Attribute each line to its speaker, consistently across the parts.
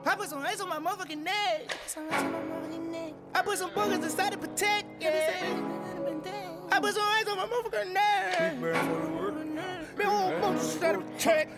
Speaker 1: I put some ice on my motherfucking neck. I put some boogers inside to protect. I put some ice on my motherfucking neck. Me whole boogers inside to protect.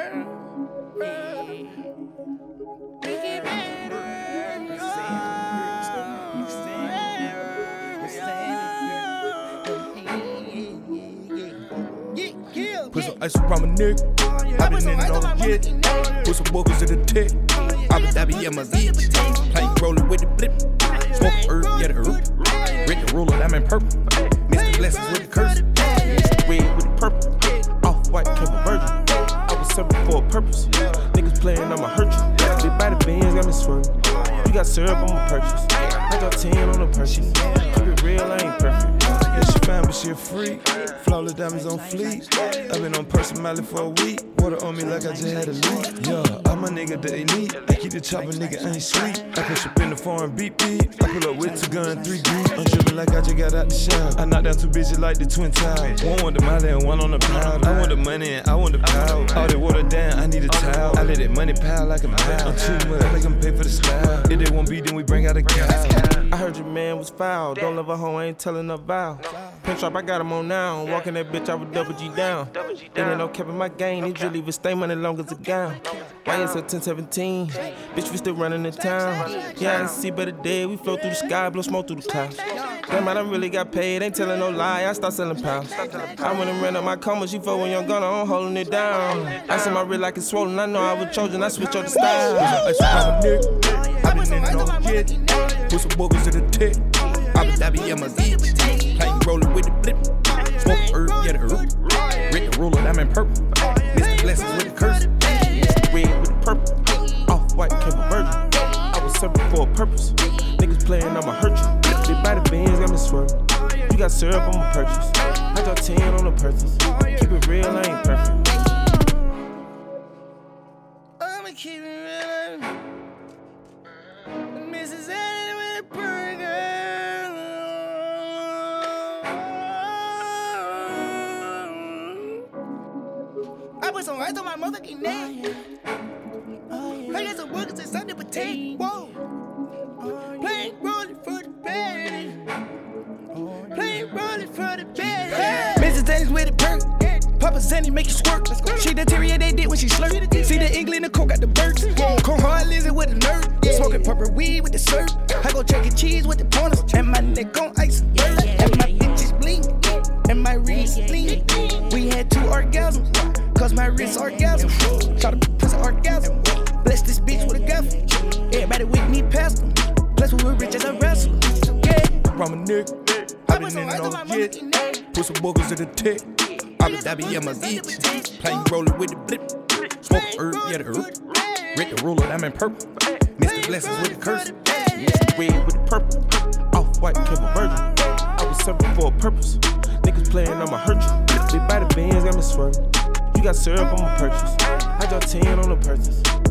Speaker 2: Put some ice around my neck. I been in it on the jet. Put some boogers in the tech. I been dabby in my bitch. Plank rollin' with the blip. Smoke herb, yeah, the herb. Red the ruler, I'm in purple. Mr. Blessings with the curse. Mr. Red with the purple. Off-white, kept a virgin. I was serving for a purpose. Niggas playing, I'ma hurt you. Big body beans got me swerving. You got syrup on my purchase. I got 10 on the purchase. Keep it real, I ain't perfect. Yeah, she fine, but she a freak. Flawless diamonds on fleek. I been on Person Miley for a week. Water on me like I just had a leak. Yeah, I'm a nigga the elite. I keep the chopper, nigga, I ain't sweet. I push up in the foreign beat beat. I pull up with 2 guns, 3 G's. I'm drippin' like I just got out the shower. I knock down 2 bitches like the Twin Towers. One want the Miley and one on the powder. I want the money and I want the power. All that water down, I need a towel. I let that money pile like a pile. I'm too much, I make them pay for the style. If they won't be, then we bring out a cow. I heard your man was foul. Don't love a hoe, I ain't telling her vow. Pinch up, I got him on now. Walking that bitch, I would double G down. It ain't no cap in my game. These really even stay money long as a gown. YSL 1017. Bitch, we still running the town. Yeah, I see better day. We flow through the sky, blow smoke through the clouds. Damn, I done really got paid. Ain't telling no lie. I start selling pounds. I went and ran up my coma. She fuck when young gunner. I'm holding it down. I see my real like it's swollen. I know I was chosen. I switch up the style. I been in it on the jet. Put some boogers in the tech. I been dabby in my bitch. Plank rollin' with the blip. Smoke herb, yeah, the herb. Red the ruler, I'm in purple. Mr. Blessings with the curse. Mr. Red with the purple. Off-white, kept a virgin. I was serving for a purpose. Niggas playing, I'ma hurt you. Big body beans got me swerving. You got syrup on my purchase. I got 10 on the purchase. Keep it real, I ain't perfect.
Speaker 1: I'ma keep it real. Mrs. Annie with a burger. I put some ice on my motherfucking neck. I got some workers and something to protect. Whoa. Plain rolling for the bed. Plain rolling for the bed. Mrs. Dennis with a perk. Papa Sandy make you squirt. She deteriorate they did when she slurp. See the England and Coke got the birds. Cold hard lizard with the nerve. Smoking purple weed with the surf. I go chuck and cheese with the pointers. And my neck on ice. And my bitches blink. And my wrist blink. We had 2 orgasms. Cause my wrist orgasm. Try to pussy orgasm. Bless this bitch with a gavel. Everybody with me past them. Plus we were rich as a wrestler. Yeah.
Speaker 2: Around my neck. I been in it on the jet. Put some boogers in the tech. I been dabby in my bitch. Plank rollin' with the blip. Smoke herb, yeah, the herb. Red the ruler, I'm in purple. Mr. Blessings with the curse. Mr. Red with the purple. Off-white, kept a virgin. I was serving for a purpose. Niggas playing, I'ma hurt you. Big body beans got me swerving. You got syrup on my purchase. I got 10 on the purchase.